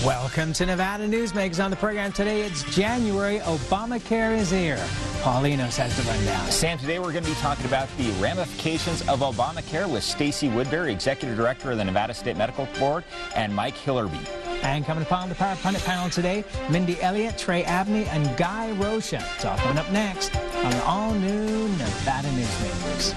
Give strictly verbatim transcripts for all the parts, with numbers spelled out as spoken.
Welcome to Nevada Newsmakers. On the program today, it's January. Obamacare is here. Paulinos has the rundown. Sam, today we're going to be talking about the ramifications of Obamacare with Stacey Woodbury, Executive Director of the Nevada State Medical Board, and Mike Hillerby. And coming upon the Power Pundit panel today, Mindy Elliott, Trey Abney, and Guy Rocha. It's all coming up next on the all-new Nevada Newsmakers.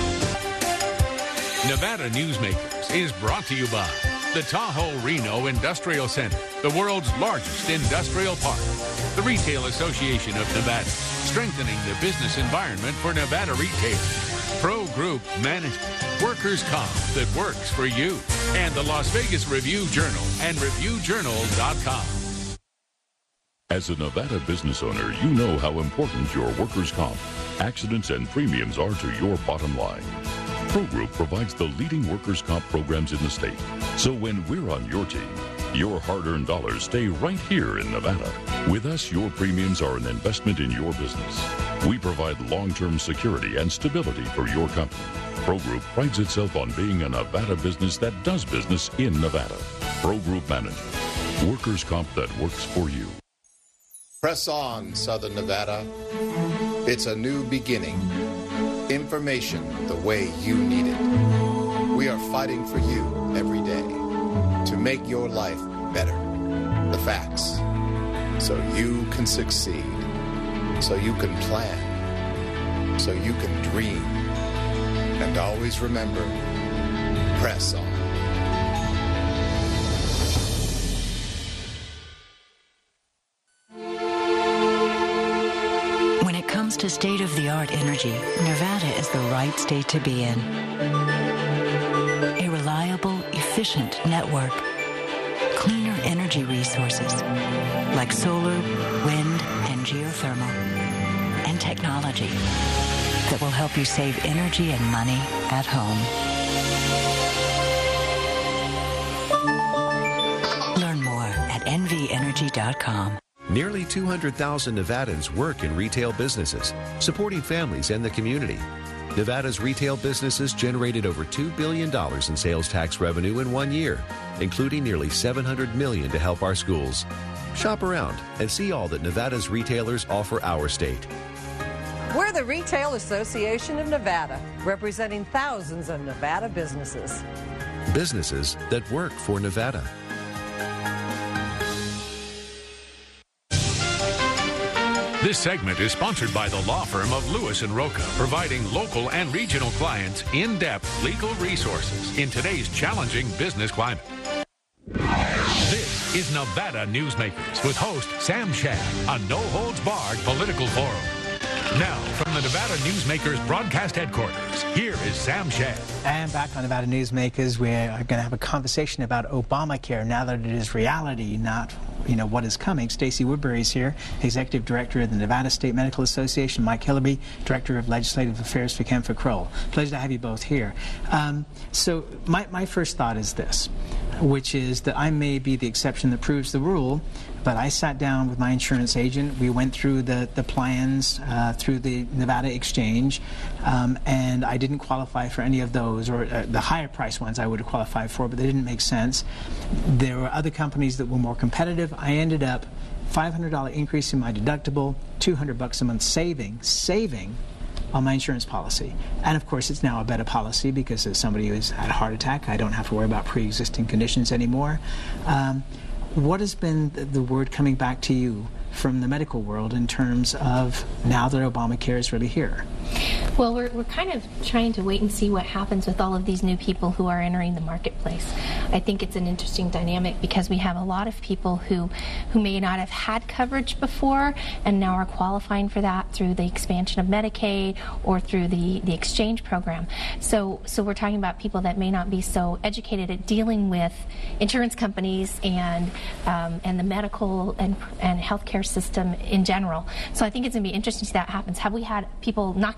Nevada Newsmakers is brought to you by the Tahoe Reno Industrial Center, the world's largest industrial park. The Retail Association of Nevada, strengthening the business environment for Nevada retailers. Pro Group Management, workers' comp that works for you. And the Las Vegas Review-Journal and review journal dot com. As a Nevada business owner, you know how important your workers' comp, accidents, and premiums are to your bottom line. Pro Group provides the leading workers' comp programs in the state. So when we're on your team, your hard-earned dollars stay right here in Nevada. With us, your premiums are an investment in your business. We provide long-term security and stability for your company. Pro Group prides itself on being a Nevada business that does business in Nevada. Pro Group Management, workers' comp that works for you. Press on, Southern Nevada. It's a new beginning. Information the way you need it. We are fighting for you every day to make your life better. The facts, so you can succeed, so you can plan, so you can dream. And always remember, press on. When it comes to state-of-the-art energy, Nevada is the right state to be in. A reliable, efficient network. Cleaner energy resources like solar, wind, and geothermal. And technology that will help you save energy and money at home. Learn more at N V energy dot com. Nearly two hundred thousand Nevadans work in retail businesses, supporting families and the community. Nevada's retail businesses generated over two billion dollars in sales tax revenue in one year, including nearly seven hundred million dollars to help our schools. Shop around and see all that Nevada's retailers offer our state. We're the Retail Association of Nevada, representing thousands of Nevada businesses. Businesses that work for Nevada. This segment is sponsored by the law firm of Lewis and Roca, providing local and regional clients in-depth legal resources in today's challenging business climate. This is Nevada Newsmakers with host Sam Shad, a no-holds-barred political forum. Now, from the Nevada Newsmakers broadcast headquarters, here is Sam Shad. And back on Nevada Newsmakers, we're going to have a conversation about Obamacare now that it is reality, not, you know, what is coming. Stacey Woodbury is here, Executive Director of the Nevada State Medical Association. Mike Hillerby, Director of Legislative Affairs for Kempfer Kroll. Pleasure to have you both here. Um, so my, my first thought is this, which is that I may be the exception that proves the rule, but I sat down with my insurance agent. We went through the, the plans uh, through the Nevada Exchange, um, and I didn't qualify for any of those, or uh, the higher price ones I would have qualified for, but they didn't make sense. There were other companies that were more competitive. I ended up five hundred dollars increase in my deductible, two hundred bucks a month saving, saving on my insurance policy. And of course, it's now a better policy because as somebody who's had a heart attack, I don't have to worry about pre-existing conditions anymore. Um, What has been the word coming back to you from the medical world in terms of now that Obamacare is really here? Well, we're, we're kind of trying to wait and see what happens with all of these new people who are entering the marketplace. I think it's an interesting dynamic because we have a lot of people who, who may not have had coverage before and now are qualifying for that through the expansion of Medicaid or through the, the exchange program. So, so we're talking about people that may not be so educated at dealing with insurance companies and, um, and the medical and, and healthcare system in general. So I think it's going to be interesting to see that happens. Have we had people knocking down our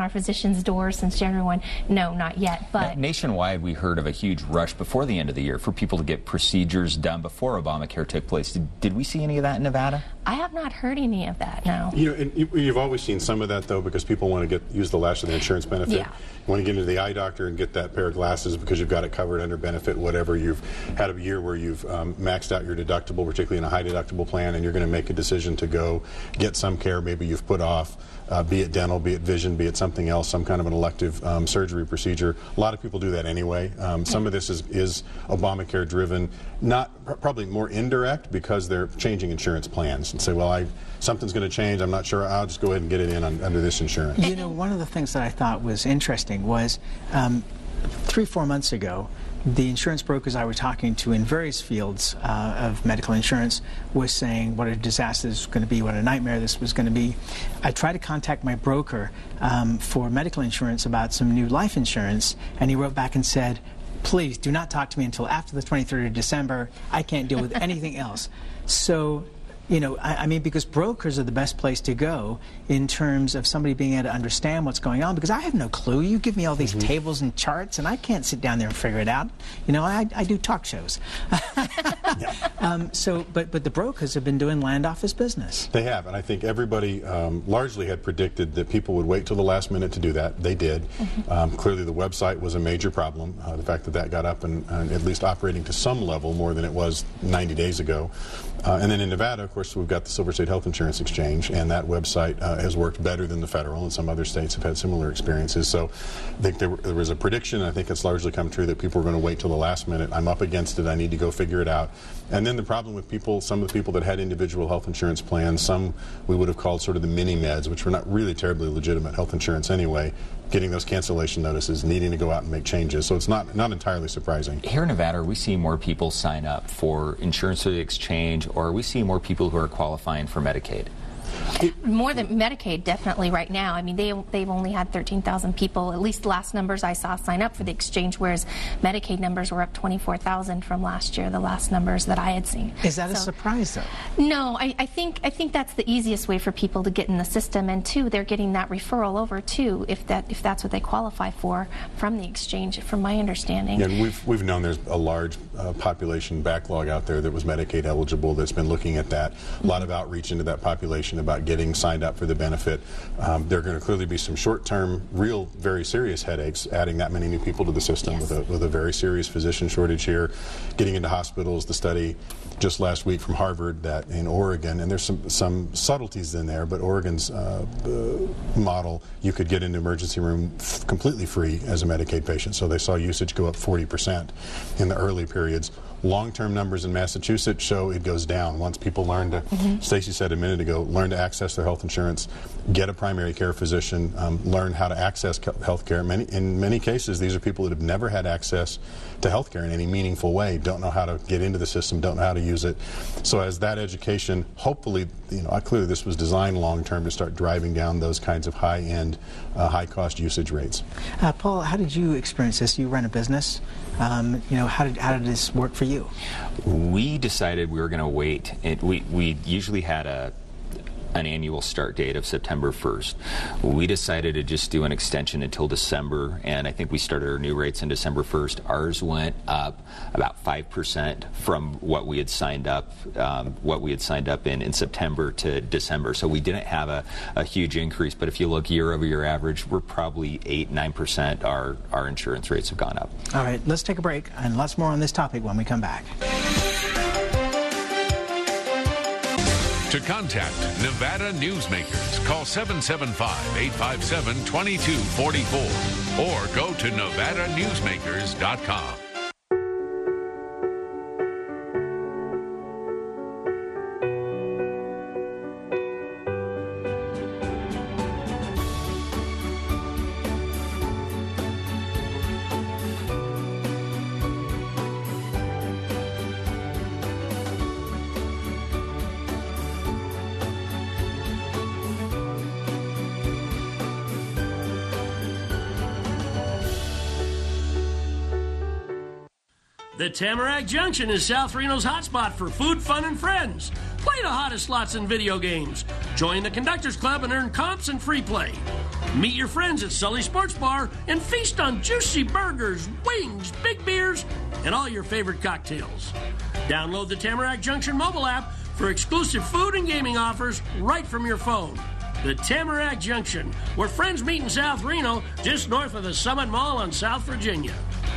our physicians' doors since January first? No, not yet. But nationwide, we heard of a huge rush before the end of the year for people to get procedures done before Obamacare took place. Did, did we see any of that in Nevada? I have not heard any of that, no. You know, and you, you've always seen some of that, though, because people want to get use the last of their insurance benefit. Yeah. You want to get into the eye doctor and get that pair of glasses because you've got it covered under benefit, whatever. You've had a year where you've um, maxed out your deductible, particularly in a high deductible plan, and you're going to make a decision to go get some care maybe you've put off, uh, be it dental, be it vision, be it something else, some kind of an elective um, surgery procedure. A lot of people do that anyway. Um, some of this is, is Obamacare driven, not probably more indirect because they're changing insurance plans and say, well, I something's going to change. I'm not sure. I'll just go ahead and get it in on, under this insurance. You know, one of the things that I thought was interesting was um, three, four months ago, the insurance brokers I was talking to in various fields uh, of medical insurance was saying what a disaster this was going to be, what a nightmare this was going to be. I tried to contact my broker um, for medical insurance about some new life insurance, and he wrote back and said, please do not talk to me until after the twenty-third of December. I can't deal with anything else. So, you know, I, I mean, because brokers are the best place to go in terms of somebody being able to understand what's going on, because I have no clue. You give me all these mm-hmm. tables and charts, and I can't sit down there and figure it out. You know, I, I do talk shows. yeah. um, so, but, but the brokers have been doing land office business. They have, and I think everybody um, largely had predicted that people would wait till the last minute to do that. They did. Mm-hmm. um, clearly, the website was a major problem. Uh, the fact that that got up and, and at least operating to some level more than it was ninety days ago. Uh, and then in Nevada, of course, we've got the Silver State Health Insurance Exchange, and that website uh, has worked better than the federal, and some other states have had similar experiences. So I think there, there was a prediction, and I think it's largely come true, that people are going to wait till the last minute. I'm up against it. I need to go figure it out. And then the problem with people, some of the people that had individual health insurance plans, some we would have called sort of the mini-meds, which were not really terribly legitimate health insurance anyway, getting those cancellation notices, needing to go out and make changes. So it's not not entirely surprising. Here in Nevada, are we seeing more people sign up for insurance through the exchange, or are we seeing more people who are qualifying for Medicaid? More than Medicaid, definitely, right now. I mean, they, they've only had thirteen thousand people, at least the last numbers I saw, sign up for the exchange, whereas Medicaid numbers were up twenty-four thousand from last year, the last numbers that I had seen. Is that so, a surprise, though? No, I, I think I think that's the easiest way for people to get in the system, and two, they're getting that referral over, too, if that if that's what they qualify for from the exchange, from my understanding. Yeah, and we've, we've known there's a large uh, population backlog out there that was Medicaid eligible that's been looking at that. A lot of outreach into that population about getting signed up for the benefit. Um, there are going to clearly be some short-term, real, very serious headaches adding that many new people to the system. Yes. with, a, with a very serious physician shortage here, getting into hospitals. The study just last week from Harvard that in Oregon, and there's some, some subtleties in there, but Oregon's uh, uh, model, you could get into emergency room f completely free as a Medicaid patient. So they saw usage go up forty percent in the early periods. Long-term numbers in Massachusetts show it goes down once people learn to, mm-hmm. Stacey said a minute ago, learn to access their health insurance, get a primary care physician, um, learn how to access health care. Many, in many cases, these are people that have never had access to health care in any meaningful way, don't know how to get into the system, don't know how to use it. So as that education, hopefully, you know, clearly this was designed long-term to start driving down those kinds of high-end, uh, high-cost usage rates. Uh, Paul, how did you experience this? You run a business. Um, you know, how did, how did this work for you? We decided we were going to wait. It, we, we usually had a an annual start date of September first. We decided to just do an extension until December, and I think we started our new rates on December first. Ours went up about five percent from what we had signed up, um, what we had signed up in in September to December. So we didn't have a, a huge increase, but if you look year over year average, we're probably eight, nine percent our, our insurance rates have gone up. All right, let's take a break, and lots more on this topic when we come back. To contact Nevada Newsmakers, call seven seven five, eight five seven, two two four four or go to Nevada Newsmakers dot com. The Tamarack Junction is South Reno's hotspot for food, fun, and friends. Play the hottest slots and video games. Join the Conductors Club and earn comps and free play. Meet your friends at Sully Sports Bar and feast on juicy burgers, wings, big beers, and all your favorite cocktails. Download the Tamarack Junction mobile app for exclusive food and gaming offers right from your phone. The Tamarack Junction, where friends meet in South Reno, just north of the Summit Mall on South Virginia.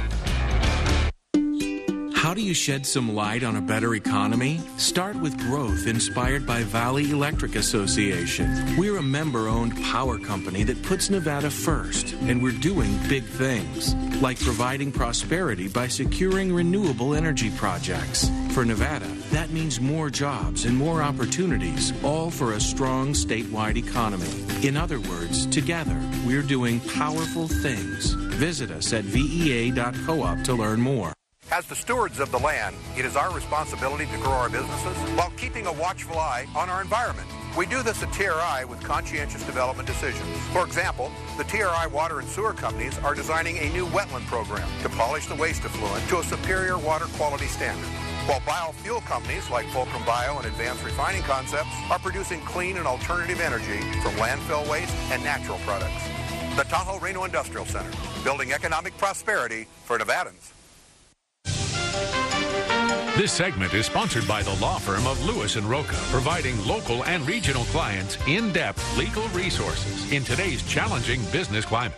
How do you shed some light on a better economy? Start with growth inspired by Valley Electric Association. We're a member-owned power company that puts Nevada first, and we're doing big things, like providing prosperity by securing renewable energy projects. For Nevada, that means more jobs and more opportunities, all for a strong statewide economy. In other words, together, we're doing powerful things. Visit us at V E A dot coop to learn more. As the stewards of the land, it is our responsibility to grow our businesses while keeping a watchful eye on our environment. We do this at T R I with conscientious development decisions. For example, the T R I water and sewer companies are designing a new wetland program to polish the waste effluent to a superior water quality standard, while biofuel companies like Fulcrum Bio and Advanced Refining Concepts are producing clean and alternative energy from landfill waste and natural products. The Tahoe Reno Industrial Center, building economic prosperity for Nevadans. This segment is sponsored by the law firm of Lewis and Roca, providing local and regional clients in-depth legal resources in today's challenging business climate.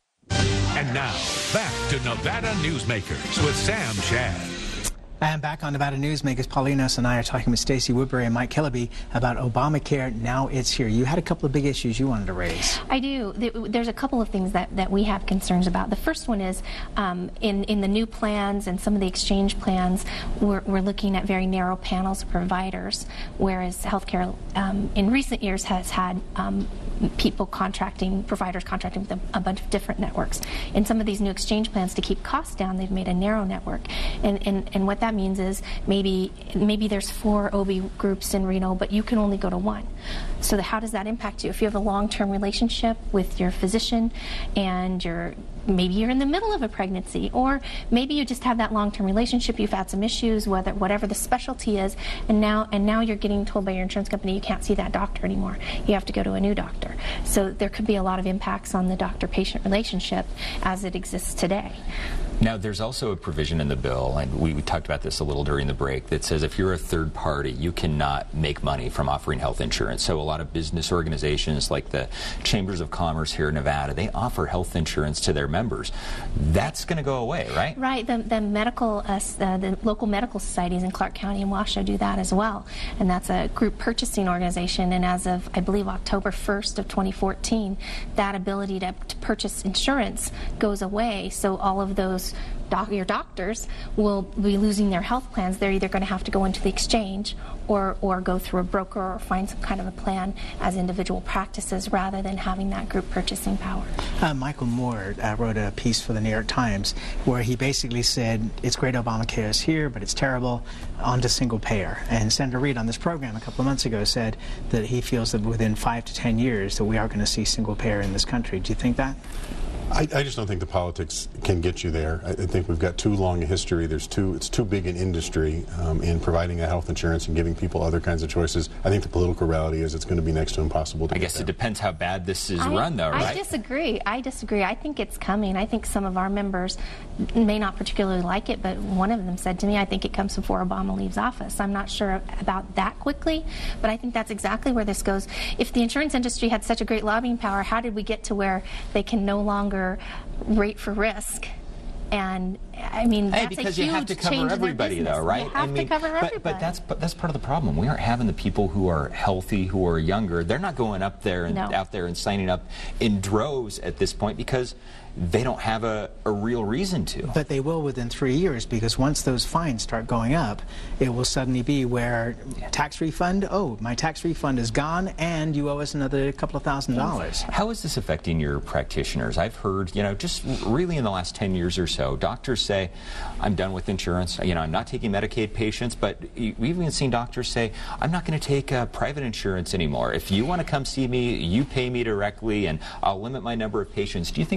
And now, back to Nevada Newsmakers with Sam Shad. And back on Nevada Newsmakers, Paulinos and I are talking with Stacey Woodbury and Mike Killaby about Obamacare. Now it's here. You had a couple of big issues you wanted to raise. I do. There's a couple of things that, that we have concerns about. The first one is um, in, in the new plans and some of the exchange plans, we're, we're looking at very narrow panels of providers, whereas healthcare um, in recent years has had um, people contracting, providers contracting with a, a bunch of different networks. In some of these new exchange plans, to keep costs down, they've made a narrow network. And, and, and what that means is maybe maybe there's four O B groups in Reno, but you can only go to one. So the, how does that impact you? If you have a long-term relationship with your physician and you're maybe you're in the middle of a pregnancy, or maybe you just have that long-term relationship, you've had some issues, whether whatever the specialty is, and now and now you're getting told by your insurance company you can't see that doctor anymore. You have to go to a new doctor. So there could be a lot of impacts on the doctor-patient relationship as it exists today. Now, there's also a provision in the bill, and we, we talked about this a little during the break, that says if you're a third party, you cannot make money from offering health insurance. So a lot of business organizations like the Chambers of Commerce here in Nevada, they offer health insurance to their members. That's going to go away, right? Right. The, the medical, uh, uh, the local medical societies in Clark County and Washoe do that as well. And that's a group purchasing organization. And as of, I believe, October first of twenty fourteen, that ability to, to purchase insurance goes away. So all of those Doc, your doctors will be losing their health plans. They're either going to have to go into the exchange or, or go through a broker or find some kind of a plan as individual practices rather than having that group purchasing power. Uh, Michael Moore uh, wrote a piece for the New York Times where he basically said it's great Obamacare is here, but it's terrible, on to single payer. And Senator Reid on this program a couple of months ago said that he feels that within five to ten years that we are going to see single payer in this country. Do you think that? I, I just don't think the politics can get you there. I, I think we've got too long a history. There's too it's too big an industry um, in providing a health insurance and giving people other kinds of choices. I think the political reality is it's going to be next to impossible to I get guess there. It depends how bad this is I, run, though, right? I disagree. I disagree. I think it's coming. I think some of our members may not particularly like it, but one of them said to me, I think it comes before Obama leaves office. I'm not sure about that quickly, but I think that's exactly where this goes. If the insurance industry had such a great lobbying power, how did we get to where they can no longer rate for risk? And I mean, that's hey, because a huge you have to cover change everybody, though, right? You have I mean, to cover everybody. But, but that's but that's part of the problem. We aren't having the people who are healthy, who are younger. They're not going up there and No. out there and signing up in droves at this point because they don't have a, a real reason to. But they will within three years because once those fines start going up, it will suddenly be where tax refund, oh, my tax refund is gone and you owe us another couple of thousand dollars. How is this affecting your practitioners? I've heard, you know, just really in the last ten years or so, doctors say, I'm done with insurance. You know, I'm not taking Medicaid patients, but we've even seen doctors say, I'm not going to take uh, private insurance anymore. If you want to come see me, you pay me directly and I'll limit my number of patients. Do you think we're going to be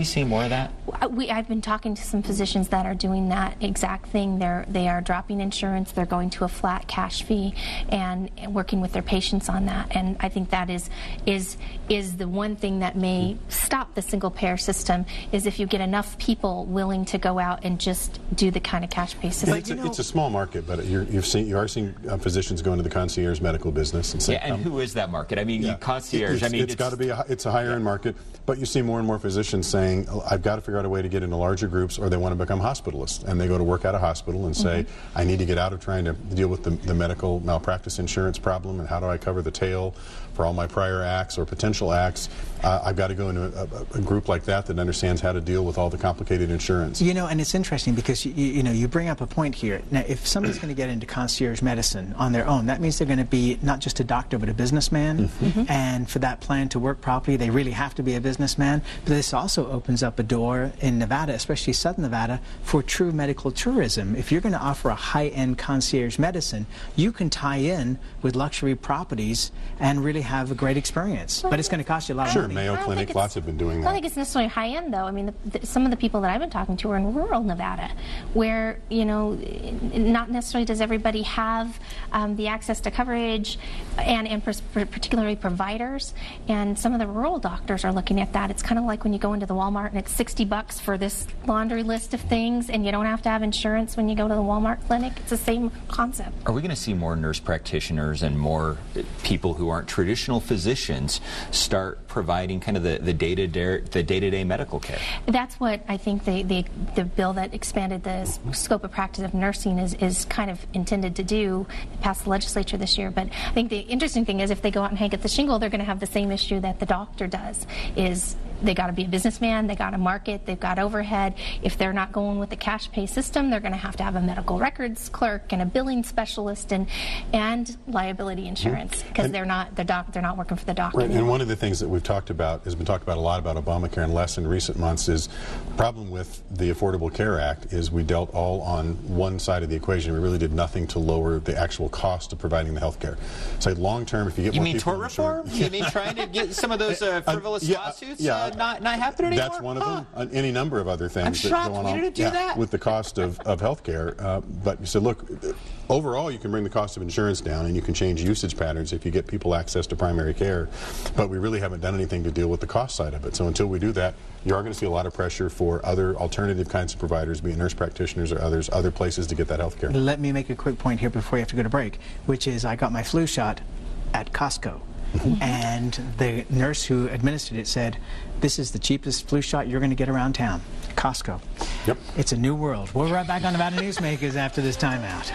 seeing more of that? We, I've been talking to some physicians that are doing that exact thing. They're they are dropping insurance. They're going to a flat cash fee and working with their patients on that. And I think that is is is the one thing that may stop the single payer system, is if you get enough people willing to go out and just do the kind of cash pay system. It's a, it's a small market, but you're, you've seen you are seeing uh, physicians go into the concierge medical business and say, yeah, and um, who is that market? I mean, yeah. concierge. It's, I mean, it's, it's got to be a, it's a higher yeah. end market, but you see more and more physicians saying, oh, I've got to figure out a way to get into larger groups, or they want to become hospitalists, and they go to work at a hospital and say, mm-hmm. I need to get out of trying to deal with the, the medical malpractice insurance problem, and how do I cover the tail for all my prior acts or potential acts. Uh, I've got to go into a, a, a group like that that understands how to deal with all the complicated insurance. You know, and it's interesting because you, you know you bring up a point here. Now, if somebody's going to get into concierge medicine on their own, that means they're going to be not just a doctor but a businessman. Mm-hmm. And for that plan to work properly, they really have to be a businessman. But this also opens up a door in Nevada, especially Southern Nevada, for true medical tourism. If you're going to offer a high-end concierge medicine, you can tie in with luxury properties and really have a great experience. Well, but it's going to cost you a lot sure, of money. Mayo Clinic, lots have been doing that. I don't think it's necessarily high-end, though. I mean, the, the, some of the people that I've been talking to are in rural Nevada, where, you know, not necessarily does everybody have um, the access to coverage and, and particularly providers. And some of the rural doctors are looking at that. It's kind of like when you go into the Walmart and it's sixty bucks for this laundry list of things, and you don't have to have insurance when you go to the Walmart clinic. It's the same concept. Are we going to see more nurse practitioners and more people who aren't traditional physicians start providing kind of the, the day-to-day the day-to-day medical care? That's what I think the, the, the bill that expanded the scope of practice of nursing is, is kind of intended to do. It passed the legislature this year. But I think the interesting thing is if they go out and hang at the shingle, they're going to have the same issue that the doctor does, is they got to be a businessman, they got to market, they've got overhead. If they're not going with the cash pay system, they're going to have to have a medical records clerk and a billing specialist and and liability insurance, because mm-hmm. they're not the doc they're not working for the doctor. Right, and one of the things that we've talked about, has been talked about a lot about Obamacare and less in recent months, is the problem with the Affordable Care Act is we dealt all on one side of the equation. We really did nothing to lower the actual cost of providing the health care. So long term, if you get you more mean people tort reform? You mean trying to get some of those uh, frivolous uh, yeah, lawsuits yeah, uh, not not happening anymore? That's one of them. Uh, any number of other things I'm that shocked go on you didn't do yeah, that. with the cost of, of health care. Uh, but you said, look, overall, you can bring the cost of insurance down, and you can change usage patterns if you get people access to primary care. But we really haven't done anything to deal with the cost side of it. So until we do that, you are going to see a lot of pressure for other alternative kinds of providers, be it nurse practitioners or others, other places to get that health care. Let me make a quick point here before you have to go to break, which is I got my flu shot at Costco. Mm-hmm. And the nurse who administered it said, this is the cheapest flu shot you're going to get around town. Costco. Yep. It's a new world. We'll be right back on Nevada Newsmakers after this timeout.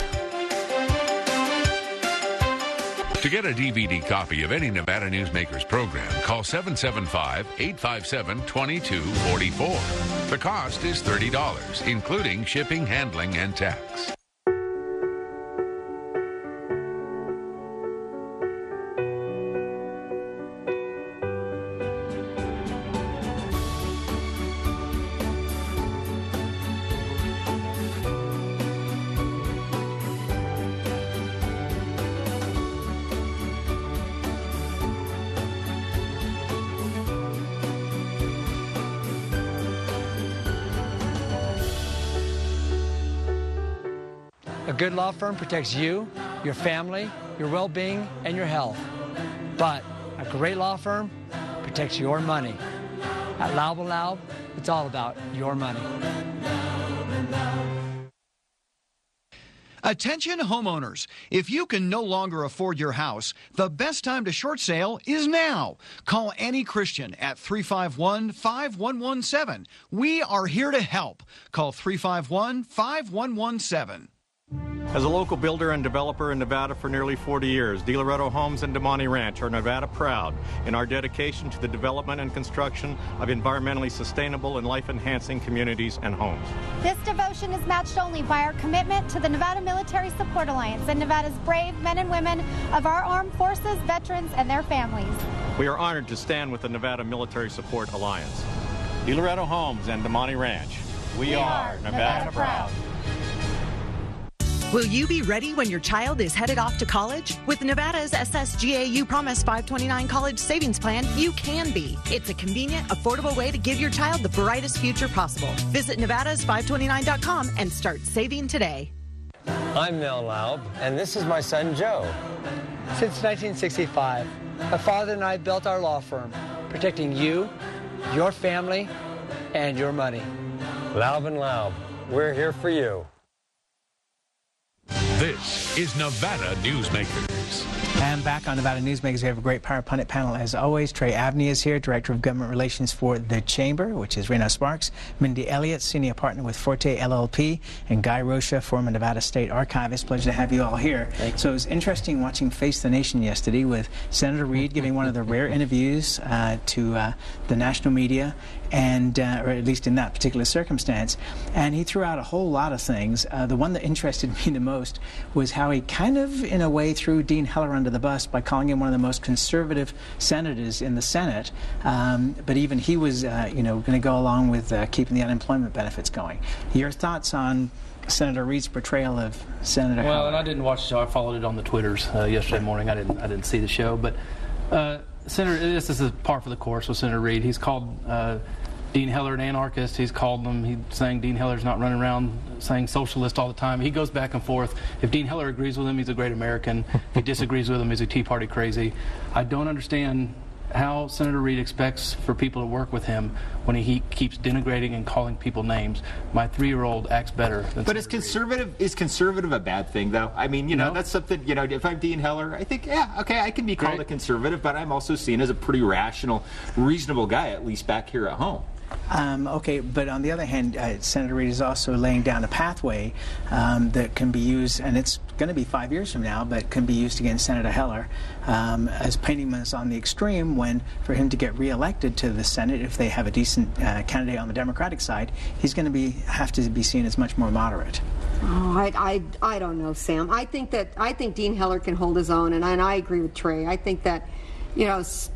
To get a D V D copy of any Nevada Newsmakers program, call seven seven five, eight five seven, two two four four. The cost is thirty dollars, including shipping, handling, and tax. A good law firm protects you, your family, your well-being, and your health. But a great law firm protects your money. At Laub and Laub, it's all about your money. Attention homeowners, if you can no longer afford your house, the best time to short sale is now. Call Annie Christian at three five one, five one one seven. We are here to help. Call three five one, five one one seven. As a local builder and developer in Nevada for nearly forty years, De Loretto Homes and Damani Ranch are Nevada proud in our dedication to the development and construction of environmentally sustainable and life-enhancing communities and homes. This devotion is matched only by our commitment to the Nevada Military Support Alliance and Nevada's brave men and women of our armed forces, veterans, and their families. We are honored to stand with the Nevada Military Support Alliance. De Loretto Homes and Damani Ranch. We, we are, are Nevada, Nevada proud. Will you be ready when your child is headed off to college? With Nevada's S S G A U Promise five twenty-nine College Savings Plan, you can be. It's a convenient, affordable way to give your child the brightest future possible. Visit Nevadas five twenty-nine dot com and start saving today. I'm Mel Laub, and this is my son, Joe. Since nineteen sixty-five, my father and I built our law firm, protecting you, your family, and your money. Laub and Laub, we're here for you. This is Nevada Newsmakers. And back on Nevada Newsmakers, we have a great Power Pundit panel as always. Trey Abney is here, Director of Government Relations for The Chamber, which is Reno Sparks. Mindy Elliott, Senior Partner with Forte L L P. And Guy Rocha, former Nevada State Archivist. Pleasure to have you all here. So it was interesting watching Face the Nation yesterday with Senator Reid giving one of the rare interviews uh, to uh, the national media, and uh, or at least in that particular circumstance. And he threw out a whole lot of things. Uh, the one that interested me the most was how he kind of, in a way, threw Dean Heller under the bus by calling him one of the most conservative senators in the Senate. Um, but even he was, uh, you know, going to go along with uh, keeping the unemployment benefits going. Your thoughts on Senator Reid's portrayal of Senator Well, Heller? and I didn't watch the show. I followed it on the Twitters uh, yesterday morning. I didn't. I didn't see the show, but uh, Senator, this is a par for the course with Senator Reid. He's called Uh, Dean Heller an anarchist. He's called them. He's saying Dean Heller's not running around saying socialist all the time. He goes back and forth. If Dean Heller agrees with him, he's a great American. If he disagrees with him, he's a Tea Party crazy. I don't understand how Senator Reid expects for people to work with him when he keeps denigrating and calling people names. My three-year-old acts better than But is conservative is conservative a bad thing, though? I mean, you know, No. that's something, you know, if I'm Dean Heller, I think, yeah, okay, I can be called a conservative, but I'm also seen as a pretty rational, reasonable guy, at least back here at home. Um, okay, but on the other hand, uh, Senator Reid is also laying down a pathway um, that can be used, and it's going to be five years from now, but can be used against Senator Heller um, as painting us on the extreme when, for him to get reelected to the Senate, if they have a decent uh, candidate on the Democratic side, he's going to be have to be seen as much more moderate. Oh, I, I, I don't know, Sam. I think that I think Dean Heller can hold his own, and I, and I agree with Trey. I think that, you know, s-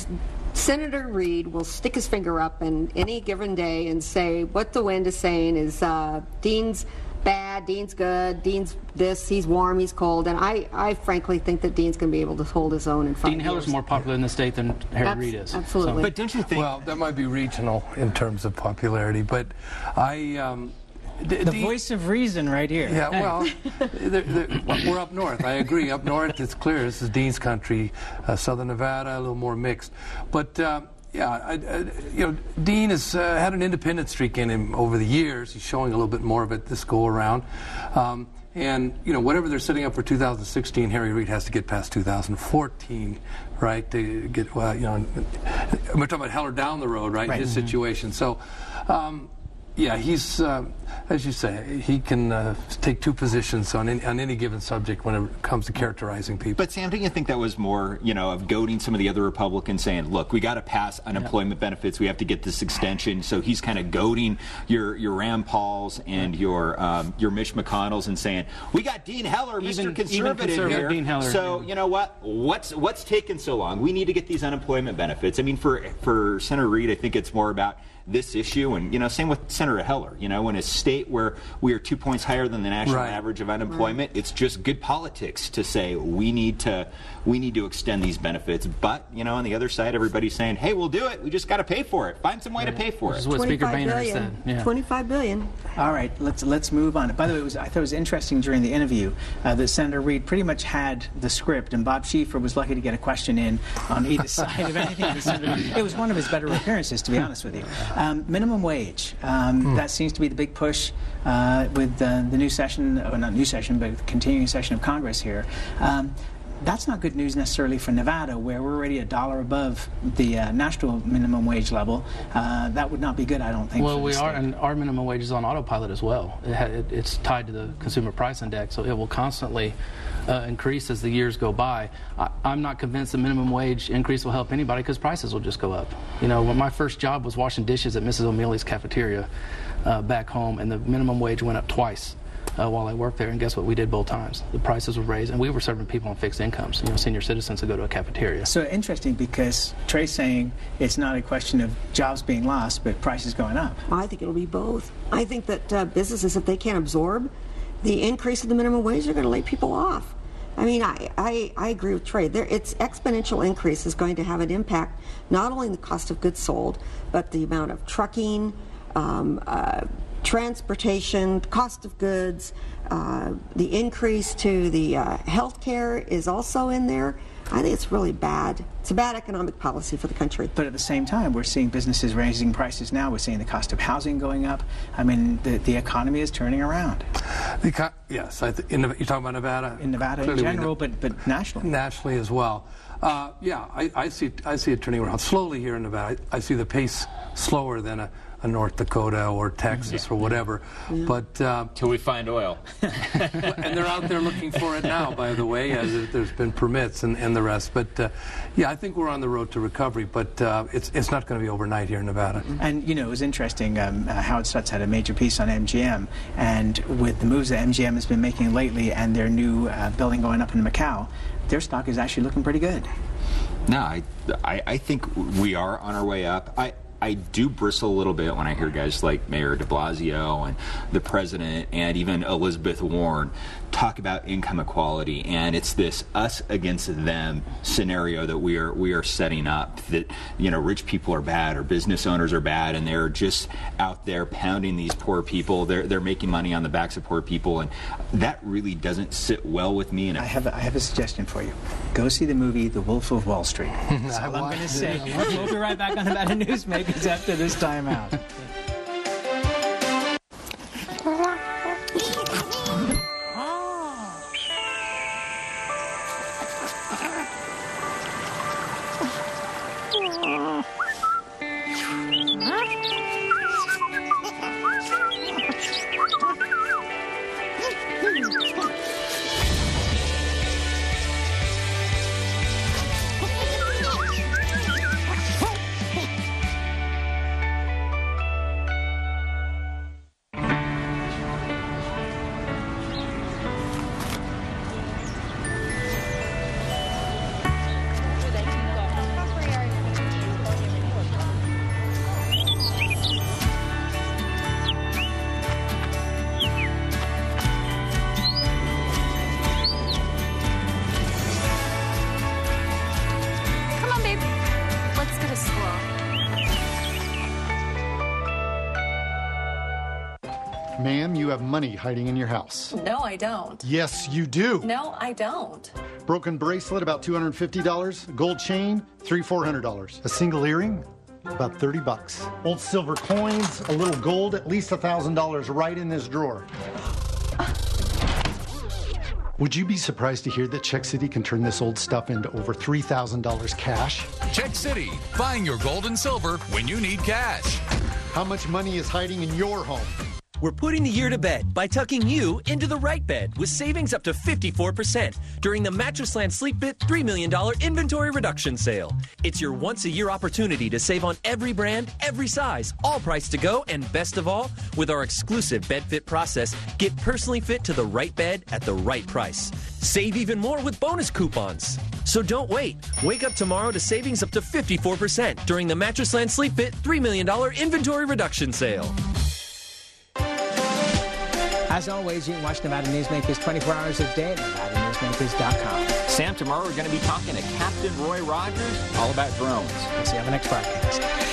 Senator Reid will stick his finger up in any given day and say what the wind is saying is uh, Dean's bad, Dean's good, Dean's this, he's warm, he's cold, and I, I frankly think that Dean's going to be able to hold his own in five Dean Heller's years. more popular in the state than Harry Abs- Reid is. absolutely. So. But don't you think- Well, that might be regional in terms of popularity, but I... Um, The voice of reason right here. Yeah, well, they're, they're, we're up north. I agree. Up north, it's clear. This is Dean's country. Uh, Southern Nevada, a little more mixed. But, uh, yeah, I, I, you know, Dean has uh, had an independent streak in him over the years. He's showing a little bit more of it this go-around. Um, and, you know, whatever they're setting up for two thousand sixteen, Harry Reid has to get past two thousand fourteen, right, to get, well, you know, we're talking about Heller down the road, right, Right. in his Mm-hmm. situation. So, um, yeah, he's, uh, as you say, he can uh, take two positions on any, on any given subject when it comes to characterizing people. But Sam, don't you think that was more, you know, of goading some of the other Republicans saying, look, we got to pass unemployment benefits, we have to get this extension. So he's kind of goading your your Rand Pauls and your um, your Mitch McConnells and saying, we got Dean Heller, Mister Even- even Conservative conservative here. Dean Heller, so yeah. you know what? What's what's taken so long? We need to get these unemployment benefits. I mean, for for Senator Reid, I think it's more about this issue, and you know, same with Senator Heller. You know, in a state where we are two points higher than the national Right. average of unemployment, it's just good politics to say we need to we need to extend these benefits. But you know, on the other side, everybody's saying, "Hey, we'll do it. We just got to pay for it. Find some way to pay for This it." is what Speaker twenty-five Boehner billion. said. Yeah. twenty-five billion. All right, let's let's move on. By the way, it was, I thought it was interesting during the interview uh, that Senator Reid pretty much had the script, and Bob Schieffer was lucky to get a question in on either side of anything. that Senator, it was one of his better appearances, to be honest with you. Um, minimum wage. Um, Hmm. That seems to be the big push uh, with uh, the new session, or not new session, but the continuing session of Congress here. Um, That's not good news necessarily for Nevada, where we're already a dollar above the uh, national minimum wage level. Uh, that would not be good, I don't think. Well, for the we state. are, and our minimum wage is on autopilot as well. It ha- it, it's tied to the consumer price index, so it will constantly uh, increase as the years go by. I, I'm not convinced the minimum wage increase will help anybody because prices will just go up. You know, when my first job was washing dishes at Missus O'Mealy's cafeteria uh, back home, and the minimum wage went up twice. Uh, while I worked there, and guess what? We did both times. The prices were raised, and we were serving people on fixed incomes, you know, senior citizens who go to a cafeteria. So interesting, because Trey's saying it's not a question of jobs being lost, but prices going up. I think it'll be both. I think that uh, businesses, if they can't absorb the increase of the minimum wage are going to lay people off. I mean, I, I, I agree with Trey. There, its exponential increase is going to have an impact not only on the cost of goods sold, but the amount of trucking, um, uh, transportation, cost of goods, uh, the increase to the uh, health care is also in there. I think it's really bad. It's a bad economic policy for the country. But at the same time, we're seeing businesses raising prices now. We're seeing the cost of housing going up. I mean, the, the economy is turning around. The eco- yes, I th- in, you're talking about Nevada? In Nevada Clearly in general, but, but nationally. Nationally as well. Uh, yeah, I, I see I see it turning around slowly here in Nevada. I, I see the pace slower than a, a North Dakota or Texas yeah. or whatever. Yeah. But uh, till we find oil, and they're out there looking for it now. By the way, as there's been permits and, and the rest. But uh, yeah, I think we're on the road to recovery. But uh, it's it's not going to be overnight here in Nevada. And you know, it was interesting. Um, uh, Howard Stutz had a major piece on M G M, and with the moves that M G M has been making lately, and their new uh, building going up in Macau, their stock is actually looking pretty good. No, I, I, I think we are on our way up. I, I do bristle a little bit when I hear guys like Mayor de Blasio and the president and even Elizabeth Warren talk about income equality, and it's this us against them scenario that we are we are setting up, that, you know, rich people are bad or business owners are bad, and they're just out there pounding these poor people. They're they're making money on the backs of poor people, and that really doesn't sit well with me. And I have a, I have a suggestion for you. Go see the movie The Wolf of Wall Street. That's all I'm going to say. We'll be right back on Nevada Newsmakers after this time out. Ma'am, you have money hiding in your house. No, I don't. Yes, you do. No, I don't. Broken bracelet, about two hundred fifty dollars. Gold chain, three, four hundred dollars. A single earring, about thirty bucks. Old silver coins, a little gold, at least a thousand dollars right in this drawer. Would you be surprised to hear that Czech City can turn this old stuff into over three thousand dollars cash? Czech City, buying your gold and silver when you need cash. How much money is hiding in your home? We're putting the year to bed by tucking you into the right bed with savings up to fifty-four percent during the Mattress Land Sleep Fit three million dollars inventory reduction sale. It's your once-a-year opportunity to save on every brand, every size, all priced to go, and best of all, with our exclusive Bed Fit process, get personally fit to the right bed at the right price. Save even more with bonus coupons. So don't wait. Wake up tomorrow to savings up to fifty-four percent during the Mattress Land Sleep Fit three million dollars inventory reduction sale. As always, you can watch Nevada Newsmakers twenty-four hours a day at Nevada Newsmakers dot com. Sam, tomorrow we're going to be talking to Captain Roy Rogers all about drones. We'll see you on the next broadcast.